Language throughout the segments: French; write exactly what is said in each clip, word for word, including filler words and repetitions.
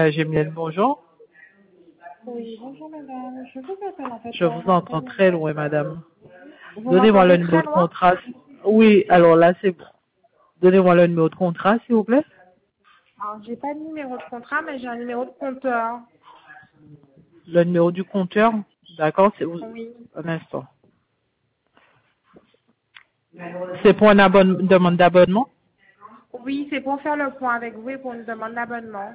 Gémienne, bonjour. Oui, bonjour madame. Je vous appelle en fait Je pour vous avoir entends des... très loin, madame. Vous Donnez-moi le m'entendez numéro très de loin? contrat. Oui, alors là, c'est bon. Donnez-moi le numéro de contrat, s'il vous plaît. Alors, j'ai pas de numéro de contrat, mais j'ai un numéro de compteur. Le numéro du compteur. D'accord, c'est vous. Oui. Un instant. C'est pour une abonne- une demande d'abonnement. Oui, c'est pour faire le point avec vous et pour une demande d'abonnement.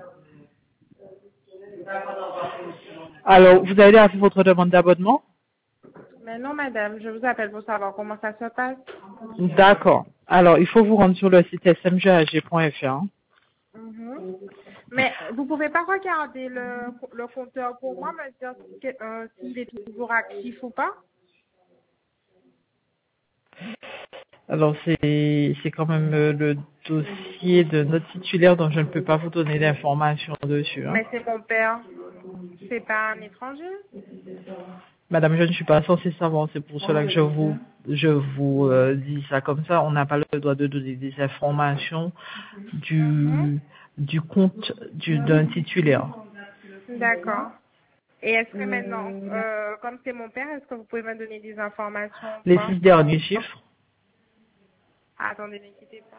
Alors, vous avez déjà fait votre demande d'abonnement? Mais non madame, je vous appelle pour savoir comment ça se passe. D'accord. Alors, il faut vous rendre sur le site s m g a g point f r. Mhm. Mais vous pouvez pas regarder le, le compteur pour moi, me dire que- euh, s'il est toujours actif ou pas? Alors, c'est c'est quand même euh, le dossier de notre titulaire, dont je ne peux pas vous donner d'informations dessus. Hein. Mais c'est mon père. C'est pas un étranger? Madame, je ne suis pas censée savoir, c'est pour cela que je vous je vous euh, dis ça comme ça. On n'a pas le droit de donner des informations Mhm. du du compte du d'un titulaire. D'accord. Et est-ce que maintenant, euh, comme c'est mon père, est-ce que vous pouvez me donner des informations ou Les pas? six derniers chiffres. Ah, attendez, ne quittez pas.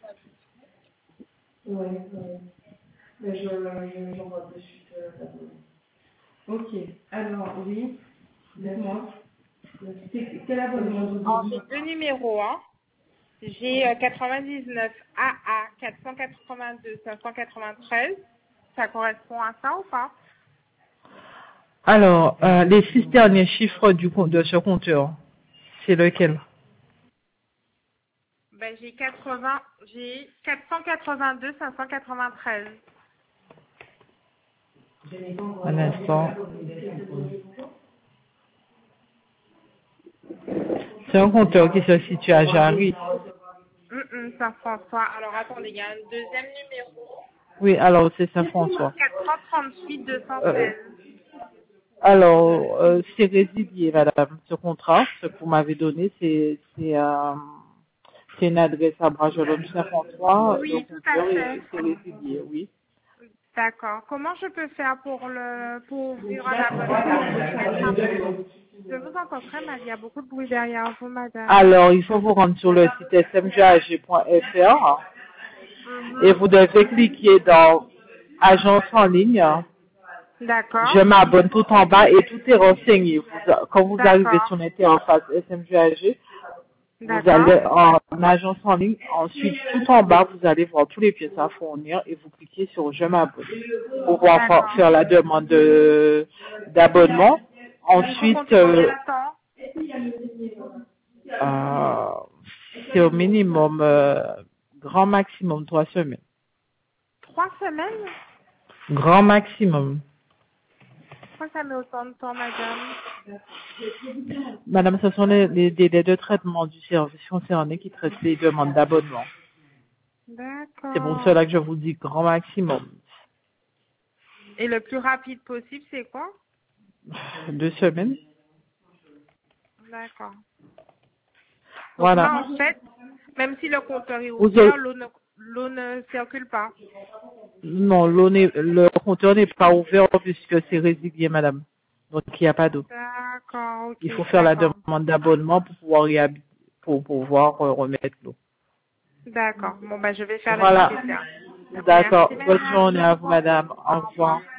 Ok, alors oui, dites-moi, c'est quel abonnement vous Alors, dites? j'ai deux numéros, hein. J'ai euh, quatre-vingt-dix-neuf A A quatre cent quatre-vingt-deux cinq cent quatre-vingt-treize. Ça correspond à ça ou pas? Alors, euh, les six derniers chiffres du compte de ce compteur, c'est lequel? Ben, j'ai quatre-vingts, j'ai quatre cent quatre-vingt-deux cinq cent quatre-vingt-treize. Un instant. C'est un compteur qui se situe à Jarry. Hum, hum, Saint-François. Alors, attendez, il y a un deuxième numéro. Oui, alors c'est Saint-François. quatre cent trente-huit deux cent Euh, seize. alors, euh, c'est résilié, madame. Ce contrat, ce que vous m'avez donné, c'est c'est euh, c'est une adresse à Bragelonne Saint-François. Le Oui, tout à compteur est fait. c'est résilié, oui. D'accord. Comment je peux faire pour le pour ouvrir un abonnement et me mettre un... Je vous entends très mal, il y a beaucoup de bruit derrière vous, madame. Alors, il faut vous rendre sur le site s m g a g point f r et Mhm. vous devez cliquer dans Agence en ligne. D'accord. Je m'abonne tout en bas et tout est renseigné. Vous- quand vous arrivez D'accord. sur l'interface S M G A G, vous D'accord. allez en agence en ligne. Ensuite, tout en bas, vous allez voir tous les pièces à fournir et vous cliquez sur Je m'abonne pour pouvoir fa- D'accord. faire la demande de- d'abonnement. Il faut Ensuite, compter combien euh, de temps? euh, c'est au minimum, euh, grand maximum, trois semaines. Trois semaines? Grand maximum. Pourquoi ça met autant de temps, madame? Madame, ce sont les, les délais de traitement du service concerné qui traitent les demandes d'abonnement. C'est pour D'accord. cela que je vous dis grand maximum. Et le plus rapide possible, c'est quoi? Deux semaines. D'accord. Donc Voilà. là, en fait, même si le compteur est Vous ouvert, êtes- l'eau ne, l'eau ne circule pas. Non, l'eau n'est- le compteur n'est pas ouvert puisque c'est résilié, madame. Donc il n'y a pas d'eau. D'accord, Il faut ok, faire la d'accord. demande d'abonnement pour pouvoir y hab- pour pouvoir euh, remettre l'eau. D'accord. Bon, bah, je vais faire le Voilà. nécessaire. D'accord. Merci, Bonne madame. journée à vous, madame. Au Au revoir. revoir.